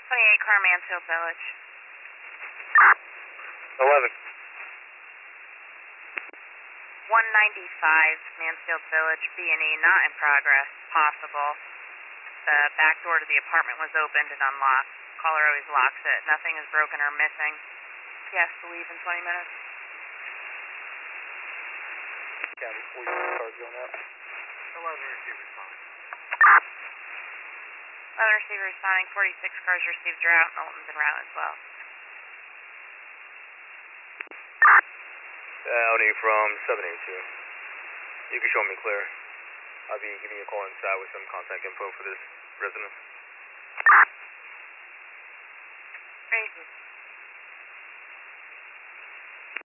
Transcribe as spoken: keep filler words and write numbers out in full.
twenty-eight car, Mansfield Village. eleven. one ninety-five, Mansfield Village, B and E, not in progress, possible. The back door to the apartment was opened and unlocked. Caller always locks it. Nothing is broken or missing. Yes, to leave in twenty minutes. County, forty-six cars going out. eleven receiver responding. eleven receiver responding, forty-six cars received route. Knowlton's en route as well. Audi from seven eighty-two. You can show me clear. I'll be giving you a call inside with some contact info for this residence.